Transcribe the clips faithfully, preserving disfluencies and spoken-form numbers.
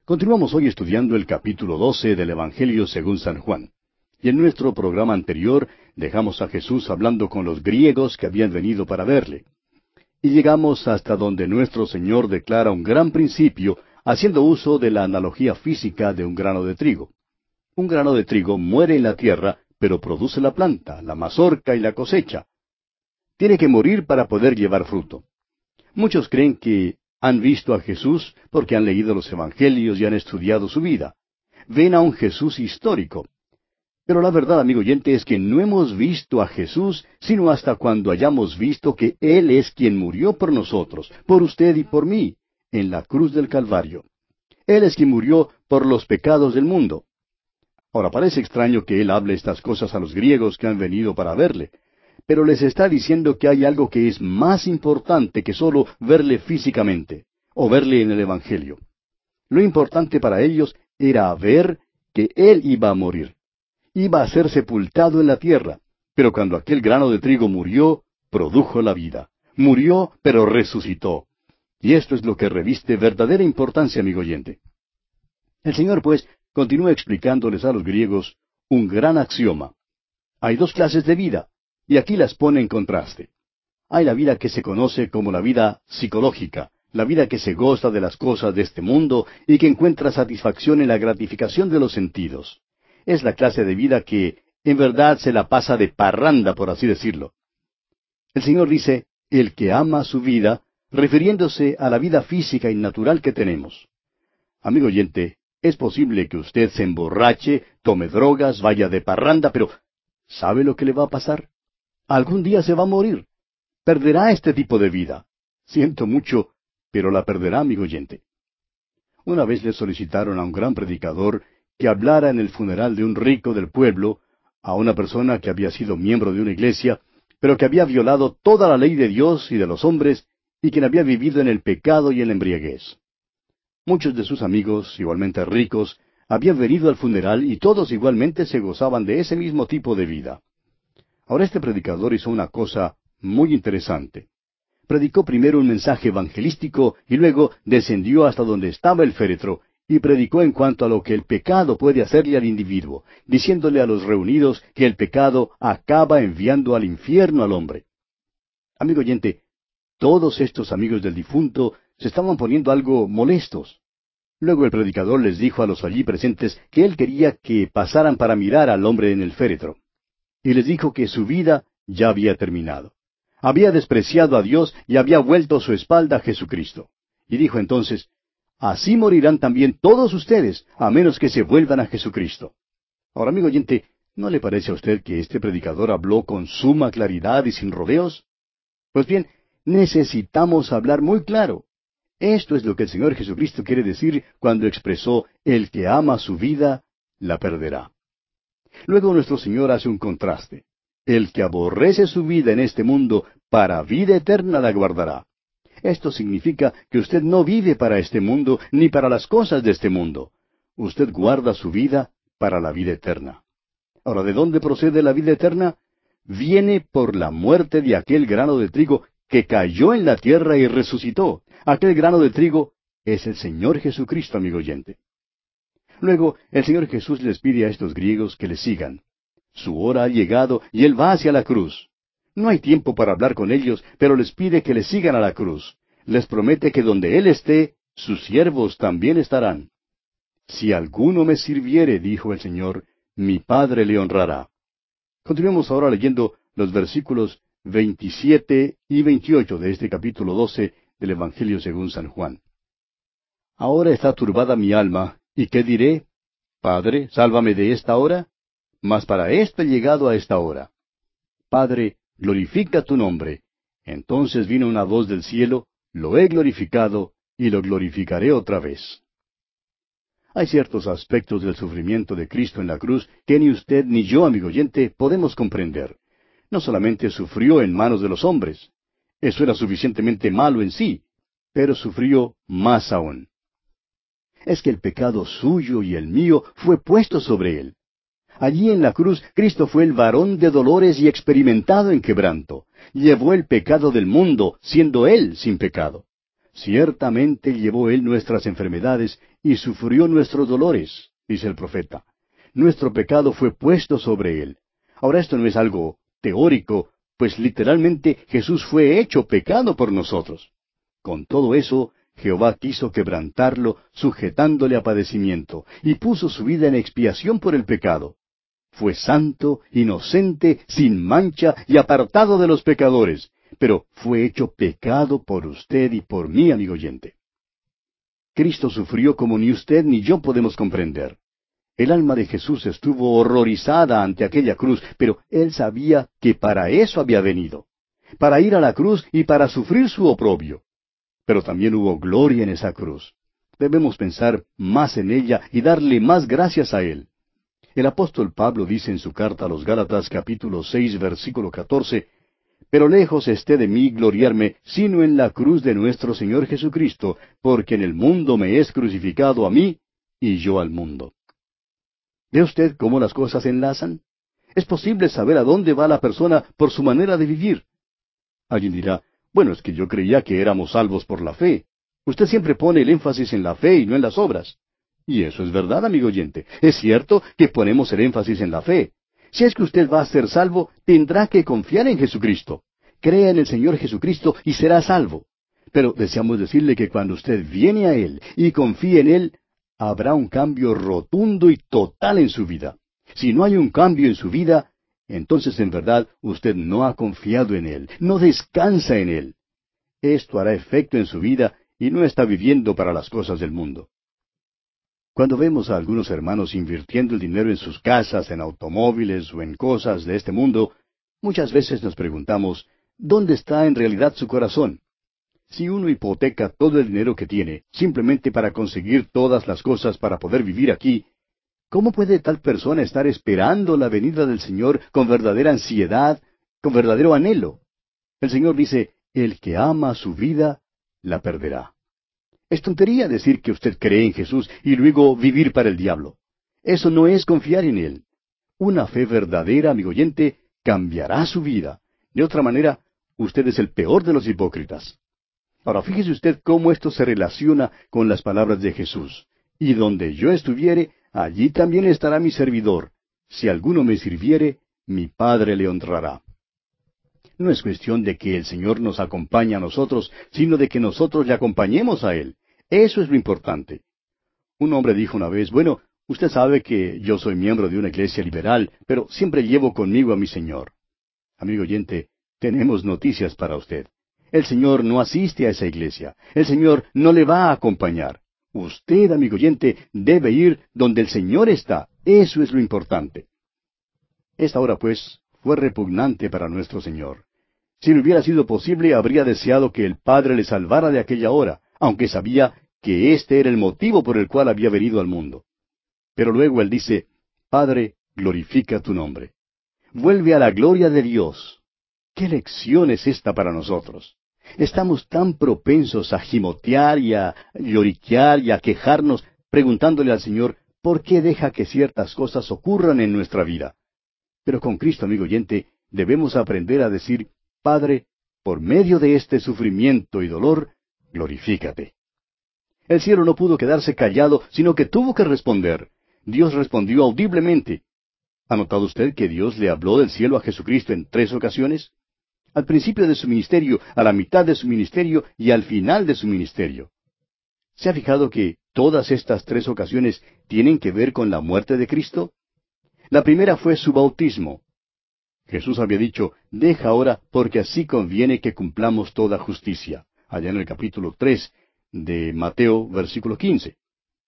Continuamos hoy estudiando el capítulo doce del Evangelio según San Juan. Y en nuestro programa anterior dejamos a Jesús hablando con los griegos que habían venido para verle. Y llegamos hasta donde nuestro Señor declara un gran principio, haciendo uso de la analogía física de un grano de trigo. Un grano de trigo muere en la tierra, pero produce la planta, la mazorca y la cosecha. Tiene que morir para poder llevar fruto. Muchos creen que han visto a Jesús porque han leído los Evangelios y han estudiado su vida. Ven a un Jesús histórico. Pero la verdad, amigo oyente, es que no hemos visto a Jesús sino hasta cuando hayamos visto que Él es quien murió por nosotros, por usted y por mí, en la cruz del Calvario. Él es quien murió por los pecados del mundo. Ahora, parece extraño que Él hable estas cosas a los griegos que han venido para verle, pero les está diciendo que hay algo que es más importante que solo verle físicamente, o verle en el Evangelio. Lo importante para ellos era ver que Él iba a morir. Iba a ser sepultado en la tierra, pero cuando aquel grano de trigo murió, produjo la vida. Murió, pero resucitó. Y esto es lo que reviste verdadera importancia, amigo oyente. El Señor, pues, continúa explicándoles a los griegos un gran axioma. Hay dos clases de vida, y aquí las pone en contraste. Hay la vida que se conoce como la vida psicológica, la vida que se goza de las cosas de este mundo y que encuentra satisfacción en la gratificación de los sentidos. Es la clase de vida que, en verdad, se la pasa de parranda, por así decirlo. El Señor dice, el que ama su vida, refiriéndose a la vida física y natural que tenemos. Amigo oyente, es posible que usted se emborrache, tome drogas, vaya de parranda, pero ¿sabe lo que le va a pasar? Algún día se va a morir. Perderá este tipo de vida. Siento mucho, pero la perderá, amigo oyente. Una vez le solicitaron a un gran predicador que hablara en el funeral de un rico del pueblo, a una persona que había sido miembro de una iglesia, pero que había violado toda la ley de Dios y de los hombres, y quien había vivido en el pecado y en la embriaguez. Muchos de sus amigos, igualmente ricos, habían venido al funeral y todos igualmente se gozaban de ese mismo tipo de vida. Ahora este predicador hizo una cosa muy interesante. Predicó primero un mensaje evangelístico y luego descendió hasta donde estaba el féretro y predicó en cuanto a lo que el pecado puede hacerle al individuo, diciéndole a los reunidos que el pecado acaba enviando al infierno al hombre. Amigo oyente, todos estos amigos del difunto se estaban poniendo algo molestos. Luego el predicador les dijo a los allí presentes que él quería que pasaran para mirar al hombre en el féretro. Y les dijo que su vida ya había terminado. Había despreciado a Dios y había vuelto su espalda a Jesucristo. Y dijo entonces, así morirán también todos ustedes, a menos que se vuelvan a Jesucristo. Ahora, amigo oyente, ¿no le parece a usted que este predicador habló con suma claridad y sin rodeos? Pues bien, necesitamos hablar muy claro. Esto es lo que el Señor Jesucristo quiere decir cuando expresó, el que ama su vida, la perderá. Luego nuestro Señor hace un contraste. El que aborrece su vida en este mundo, para vida eterna la guardará. Esto significa que usted no vive para este mundo, ni para las cosas de este mundo. Usted guarda su vida para la vida eterna. Ahora, ¿de dónde procede la vida eterna? Viene por la muerte de aquel grano de trigo que cayó en la tierra y resucitó. Aquel grano de trigo es el Señor Jesucristo, amigo oyente. Luego, el Señor Jesús les pide a estos griegos que le sigan. Su hora ha llegado y Él va hacia la cruz. No hay tiempo para hablar con ellos, pero les pide que le sigan a la cruz. Les promete que donde Él esté, sus siervos también estarán. Si alguno me sirviere, dijo el Señor, mi Padre le honrará. Continuemos ahora leyendo los versículos veintisiete y veintiocho de este capítulo doce del Evangelio según San Juan. Ahora está turbada mi alma, ¿y qué diré? Padre, sálvame de esta hora. Mas para esto he llegado a esta hora. Padre, glorifica tu nombre. Entonces vino una voz del cielo, lo he glorificado, y lo glorificaré otra vez. Hay ciertos aspectos del sufrimiento de Cristo en la cruz que ni usted ni yo, amigo oyente, podemos comprender. No solamente sufrió en manos de los hombres. Eso era suficientemente malo en sí, pero sufrió más aún. Es que el pecado suyo y el mío fue puesto sobre él. Allí en la cruz, Cristo fue el varón de dolores y experimentado en quebranto. Llevó el pecado del mundo, siendo Él sin pecado. Ciertamente llevó Él nuestras enfermedades y sufrió nuestros dolores, dice el profeta. Nuestro pecado fue puesto sobre Él. Ahora esto no es algo teórico, pues literalmente Jesús fue hecho pecado por nosotros. Con todo eso, Jehová quiso quebrantarlo, sujetándole a padecimiento, y puso su vida en expiación por el pecado. Fue santo, inocente, sin mancha y apartado de los pecadores, pero fue hecho pecado por usted y por mí, amigo oyente. Cristo sufrió como ni usted ni yo podemos comprender. El alma de Jesús estuvo horrorizada ante aquella cruz, pero Él sabía que para eso había venido, para ir a la cruz y para sufrir su oprobio. Pero también hubo gloria en esa cruz. Debemos pensar más en ella y darle más gracias a Él. El apóstol Pablo dice en su carta a los Gálatas capítulo seis versículo catorce, «Pero lejos esté de mí gloriarme, sino en la cruz de nuestro Señor Jesucristo, porque en el mundo me es crucificado a mí, y yo al mundo». ¿Ve usted cómo las cosas se enlazan? Es posible saber a dónde va la persona por su manera de vivir. Alguien dirá, bueno, es que yo creía que éramos salvos por la fe. Usted siempre pone el énfasis en la fe y no en las obras. Y eso es verdad, amigo oyente. Es cierto que ponemos el énfasis en la fe. Si es que usted va a ser salvo, tendrá que confiar en Jesucristo. Crea en el Señor Jesucristo y será salvo. Pero deseamos decirle que cuando usted viene a Él y confíe en Él, habrá un cambio rotundo y total en su vida. Si no hay un cambio en su vida, entonces en verdad usted no ha confiado en Él, no descansa en Él. Esto hará efecto en su vida y no está viviendo para las cosas del mundo. Cuando vemos a algunos hermanos invirtiendo el dinero en sus casas, en automóviles o en cosas de este mundo, muchas veces nos preguntamos, ¿dónde está en realidad su corazón? Si uno hipoteca todo el dinero que tiene, simplemente para conseguir todas las cosas para poder vivir aquí, ¿cómo puede tal persona estar esperando la venida del Señor con verdadera ansiedad, con verdadero anhelo? El Señor dice, el que ama su vida, la perderá. Es tontería decir que usted cree en Jesús y luego vivir para el diablo. Eso no es confiar en Él. Una fe verdadera, amigo oyente, cambiará su vida. De otra manera, usted es el peor de los hipócritas. Ahora fíjese usted cómo esto se relaciona con las palabras de Jesús. Y donde yo estuviere, allí también estará mi servidor. Si alguno me sirviere, mi Padre le honrará. No es cuestión de que el Señor nos acompañe a nosotros, sino de que nosotros le acompañemos a Él. Eso es lo importante. Un hombre dijo una vez, bueno, usted sabe que yo soy miembro de una iglesia liberal, pero siempre llevo conmigo a mi Señor. Amigo oyente, tenemos noticias para usted. El Señor no asiste a esa iglesia. El Señor no le va a acompañar. Usted, amigo oyente, debe ir donde el Señor está. Eso es lo importante. Esta hora, pues, fue repugnante para nuestro Señor. Si le hubiera sido posible, habría deseado que el Padre le salvara de aquella hora, aunque sabía que este era el motivo por el cual había venido al mundo. Pero luego Él dice, Padre, glorifica tu nombre. Vuelve a la gloria de Dios. ¿Qué lección es esta para nosotros? Estamos tan propensos a gimotear y a lloriquear y a quejarnos, preguntándole al Señor, ¿por qué deja que ciertas cosas ocurran en nuestra vida? Pero con Cristo, amigo oyente, debemos aprender a decir, Padre, por medio de este sufrimiento y dolor, glorifícate. El cielo no pudo quedarse callado, sino que tuvo que responder. Dios respondió audiblemente. ¿Ha notado usted que Dios le habló del cielo a Jesucristo en tres ocasiones? Al principio de su ministerio, a la mitad de su ministerio y al final de su ministerio. ¿Se ha fijado que todas estas tres ocasiones tienen que ver con la muerte de Cristo? La primera fue su bautismo. Jesús había dicho, deja ahora, porque así conviene que cumplamos toda justicia. Allá en el capítulo tres de Mateo, versículo quince.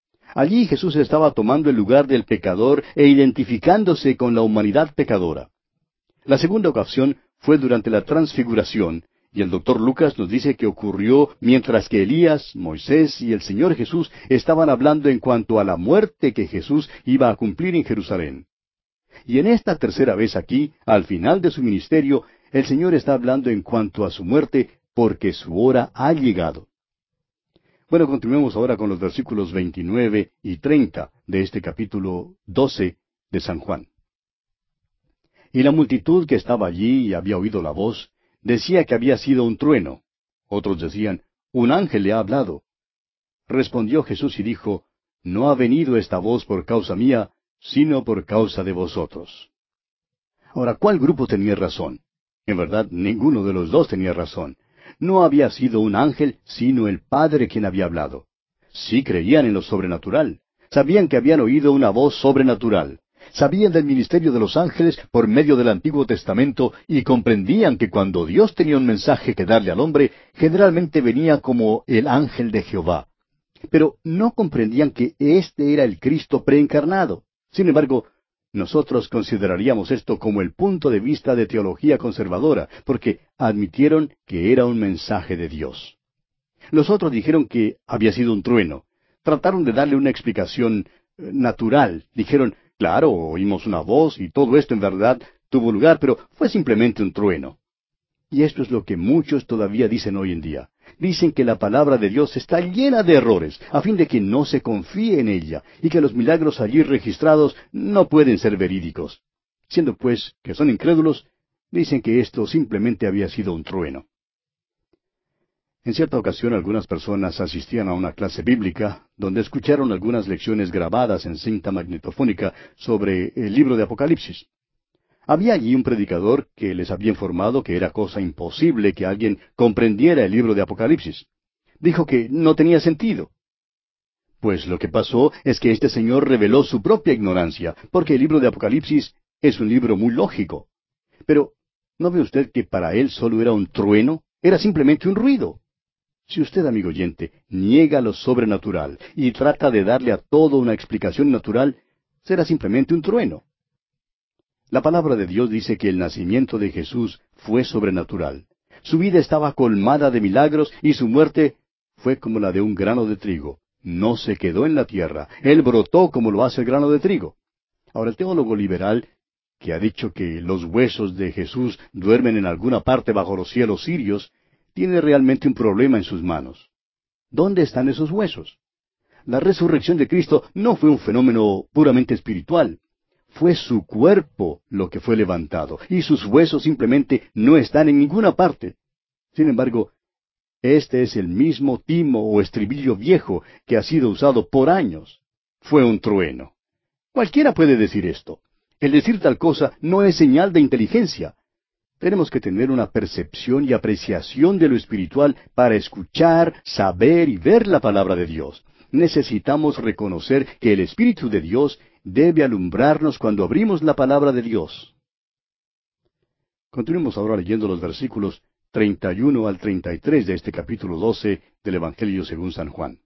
Allí Jesús estaba tomando el lugar del pecador e identificándose con la humanidad pecadora. La segunda ocasión fue durante la transfiguración, y el doctor Lucas nos dice que ocurrió mientras que Elías, Moisés y el Señor Jesús estaban hablando en cuanto a la muerte que Jesús iba a cumplir en Jerusalén. Y en esta tercera vez aquí, al final de su ministerio, el Señor está hablando en cuanto a su muerte, porque su hora ha llegado. Bueno, continuemos ahora con los versículos veintinueve y treinta de este capítulo doce de San Juan. Y la multitud que estaba allí y había oído la voz, decía que había sido un trueno. Otros decían, un ángel le ha hablado. Respondió Jesús y dijo, no ha venido esta voz por causa mía, sino por causa de vosotros. Ahora, ¿cuál grupo tenía razón? En verdad, ninguno de los dos tenía razón. No había sido un ángel, sino el Padre quien había hablado. Sí creían en lo sobrenatural. Sabían que habían oído una voz sobrenatural. Sabían del ministerio de los ángeles por medio del Antiguo Testamento y comprendían que cuando Dios tenía un mensaje que darle al hombre, generalmente venía como el ángel de Jehová. Pero no comprendían que éste era el Cristo preencarnado. Sin embargo, nosotros consideraríamos esto como el punto de vista de teología conservadora, porque admitieron que era un mensaje de Dios. Los otros dijeron que había sido un trueno. Trataron de darle una explicación eh, natural. Dijeron, claro, oímos una voz y todo esto en verdad tuvo lugar, pero fue simplemente un trueno. Y esto es lo que muchos todavía dicen hoy en día. Dicen que la palabra de Dios está llena de errores, a fin de que no se confíe en ella, y que los milagros allí registrados no pueden ser verídicos. Siendo pues que son incrédulos, dicen que esto simplemente había sido un trueno. En cierta ocasión algunas personas asistían a una clase bíblica, donde escucharon algunas lecciones grabadas en cinta magnetofónica sobre el libro de Apocalipsis. Había allí un predicador que les había informado que era cosa imposible que alguien comprendiera el libro de Apocalipsis. Dijo que no tenía sentido. Pues lo que pasó es que este señor reveló su propia ignorancia, porque el libro de Apocalipsis es un libro muy lógico. Pero, ¿no ve usted que para él solo era un trueno? Era simplemente un ruido. Si usted, amigo oyente, niega lo sobrenatural y trata de darle a todo una explicación natural, será simplemente un trueno. La palabra de Dios dice que el nacimiento de Jesús fue sobrenatural. Su vida estaba colmada de milagros y su muerte fue como la de un grano de trigo. No se quedó en la tierra. Él brotó como lo hace el grano de trigo. Ahora, el teólogo liberal, que ha dicho que los huesos de Jesús duermen en alguna parte bajo los cielos sirios, tiene realmente un problema en sus manos. ¿Dónde están esos huesos? La resurrección de Cristo no fue un fenómeno puramente espiritual. Fue su cuerpo lo que fue levantado, y sus huesos simplemente no están en ninguna parte. Sin embargo, este es el mismo timo o estribillo viejo que ha sido usado por años. Fue un trueno. Cualquiera puede decir esto. El decir tal cosa no es señal de inteligencia. Tenemos que tener una percepción y apreciación de lo espiritual para escuchar, saber y ver la palabra de Dios. Necesitamos reconocer que el Espíritu de Dios debe alumbrarnos cuando abrimos la palabra de Dios. Continuemos ahora leyendo los versículos treinta y uno al treinta y tres de este capítulo doce del Evangelio según San Juan.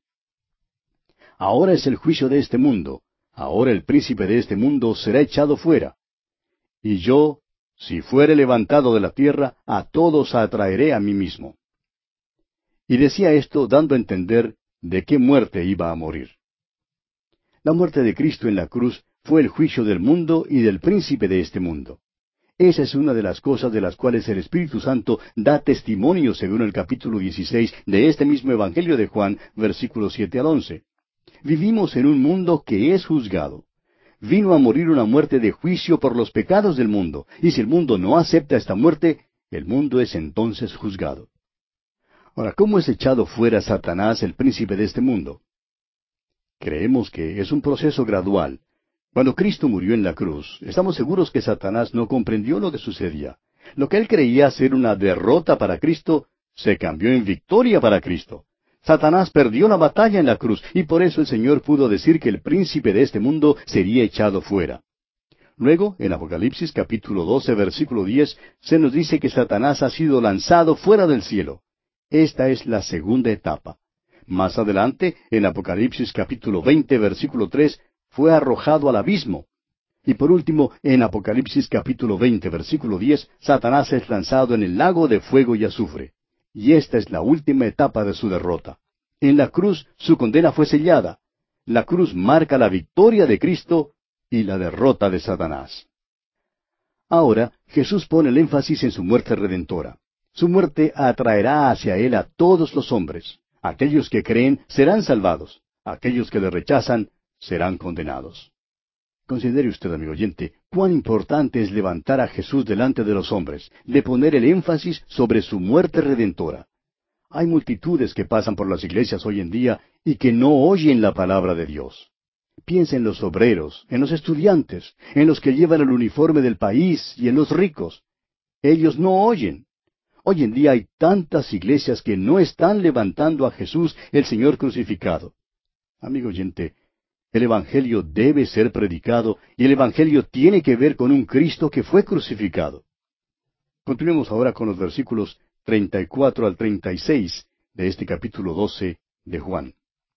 Ahora es el juicio de este mundo. Ahora el príncipe de este mundo será echado fuera. Y yo, si fuere levantado de la tierra, a todos atraeré a mí mismo. Y decía esto dando a entender de qué muerte iba a morir. La muerte de Cristo en la cruz fue el juicio del mundo y del príncipe de este mundo. Esa es una de las cosas de las cuales el Espíritu Santo da testimonio según el capítulo dieciséis de este mismo Evangelio de Juan, versículos siete al once. Vivimos en un mundo que es juzgado. Vino a morir una muerte de juicio por los pecados del mundo, y si el mundo no acepta esta muerte, el mundo es entonces juzgado. Ahora, ¿cómo es echado fuera Satanás, el príncipe de este mundo? Creemos que es un proceso gradual. Cuando Cristo murió en la cruz, estamos seguros que Satanás no comprendió lo que sucedía. Lo que él creía ser una derrota para Cristo, se cambió en victoria para Cristo. Satanás perdió la batalla en la cruz, y por eso el Señor pudo decir que el príncipe de este mundo sería echado fuera. Luego, en Apocalipsis capítulo doce, versículo diez, se nos dice que Satanás ha sido lanzado fuera del cielo. Esta es la segunda etapa. Más adelante, en Apocalipsis capítulo veinte, versículo tres, fue arrojado al abismo. Y por último, en Apocalipsis capítulo veinte, versículo diez, Satanás es lanzado en el lago de fuego y azufre. Y esta es la última etapa de su derrota. En la cruz su condena fue sellada. La cruz marca la victoria de Cristo y la derrota de Satanás. Ahora, Jesús pone el énfasis en su muerte redentora. Su muerte atraerá hacia Él a todos los hombres. Aquellos que creen serán salvados. Aquellos que le rechazan serán condenados. Considere usted, amigo oyente, cuán importante es levantar a Jesús delante de los hombres, de poner el énfasis sobre su muerte redentora. Hay multitudes que pasan por las iglesias hoy en día y que no oyen la palabra de Dios. Piensa en los obreros, en los estudiantes, en los que llevan el uniforme del país y en los ricos. Ellos no oyen. Hoy en día hay tantas iglesias que no están levantando a Jesús, el Señor crucificado. Amigo oyente, el Evangelio debe ser predicado y el Evangelio tiene que ver con un Cristo que fue crucificado. Continuemos ahora con los versículos treinta y cuatro al treinta y seis de este capítulo doce de Juan.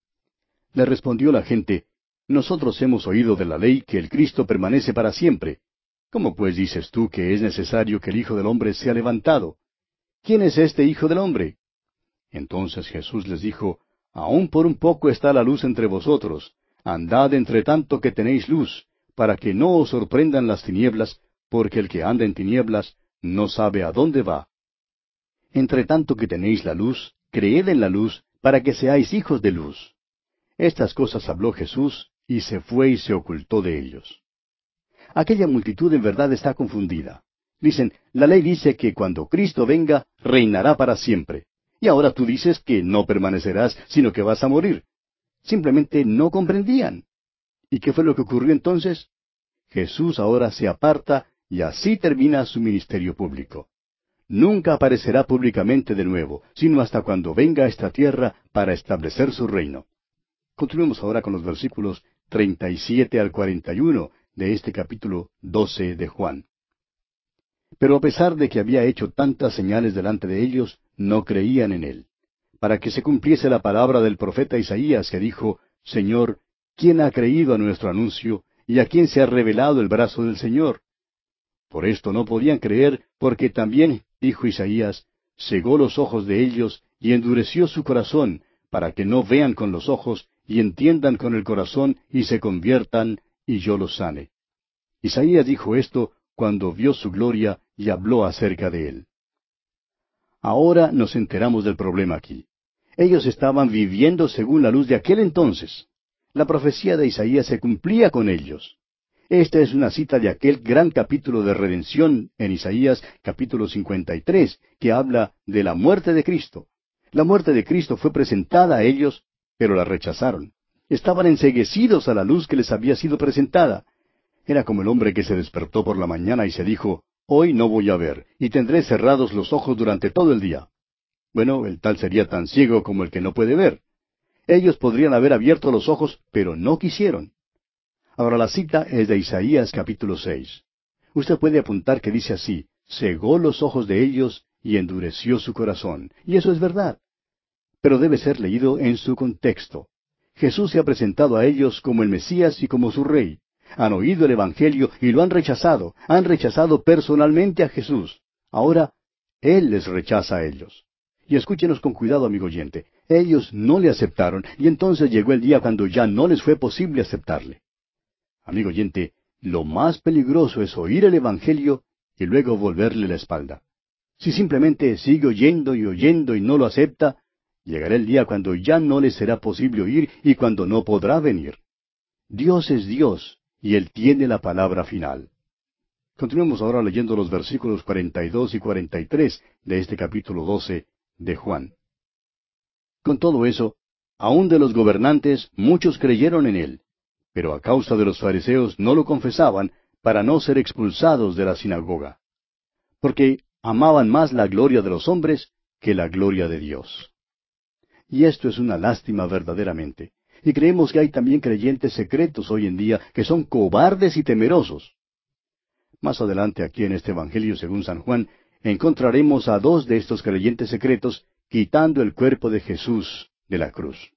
Le respondió la gente: Nosotros hemos oído de la ley que el Cristo permanece para siempre. ¿Cómo pues dices tú que es necesario que el Hijo del Hombre sea levantado? ¿Quién es este Hijo del Hombre? Entonces Jesús les dijo: Aún por un poco está la luz entre vosotros. Andad entre tanto que tenéis luz, para que no os sorprendan las tinieblas, porque el que anda en tinieblas no sabe a dónde va. Entre tanto que tenéis la luz, creed en la luz, para que seáis hijos de luz. Estas cosas habló Jesús, y se fue y se ocultó de ellos. Aquella multitud en verdad está confundida. Dicen, la ley dice que cuando Cristo venga, reinará para siempre. Y ahora tú dices que no permanecerás, sino que vas a morir. Simplemente no comprendían. ¿Y qué fue lo que ocurrió entonces? Jesús ahora se aparta y así termina su ministerio público. Nunca aparecerá públicamente de nuevo, sino hasta cuando venga a esta tierra para establecer su reino. Continuemos ahora con los versículos treinta y siete al cuarenta y uno de este capítulo doce de Juan. Pero a pesar de que había hecho tantas señales delante de ellos, no creían en él, para que se cumpliese la palabra del profeta Isaías que dijo: Señor, ¿quién ha creído a nuestro anuncio, y a quién se ha revelado el brazo del Señor? Por esto no podían creer, porque también, dijo Isaías, cegó los ojos de ellos y endureció su corazón, para que no vean con los ojos y entiendan con el corazón y se conviertan, y yo los sane. Isaías dijo esto cuando vio su gloria y habló acerca de él. Ahora nos enteramos del problema aquí. Ellos estaban viviendo según la luz de aquel entonces. La profecía de Isaías se cumplía con ellos. Esta es una cita de aquel gran capítulo de redención en Isaías capítulo cincuenta y tres, que habla de la muerte de Cristo. La muerte de Cristo fue presentada a ellos, pero la rechazaron. Estaban enceguecidos a la luz que les había sido presentada. Era como el hombre que se despertó por la mañana y se dijo: Hoy no voy a ver, y tendré cerrados los ojos durante todo el día. Bueno, el tal sería tan ciego como el que no puede ver. Ellos podrían haber abierto los ojos, pero no quisieron. Ahora la cita es de Isaías capítulo seis. Usted puede apuntar que dice así: cegó los ojos de ellos y endureció su corazón. Y eso es verdad. Pero debe ser leído en su contexto. Jesús se ha presentado a ellos como el Mesías y como su Rey. Han oído el Evangelio y lo han rechazado. Han rechazado personalmente a Jesús. Ahora, Él les rechaza a ellos. Y escúchenos con cuidado, amigo oyente. Ellos no le aceptaron, y entonces llegó el día cuando ya no les fue posible aceptarle. Amigo oyente, lo más peligroso es oír el Evangelio y luego volverle la espalda. Si simplemente sigue oyendo y oyendo y no lo acepta, llegará el día cuando ya no le será posible oír y cuando no podrá venir. Dios es Dios, y Él tiene la palabra final. Continuemos ahora leyendo los versículos cuarenta y dos y cuarenta y tres de este capítulo doce de Juan. Con todo eso, aun de los gobernantes muchos creyeron en Él, pero a causa de los fariseos no lo confesaban para no ser expulsados de la sinagoga, porque amaban más la gloria de los hombres que la gloria de Dios. Y esto es una lástima verdaderamente. Y creemos que hay también creyentes secretos hoy en día que son cobardes y temerosos. Más adelante aquí en este Evangelio según San Juan, encontraremos a dos de estos creyentes secretos quitando el cuerpo de Jesús de la cruz.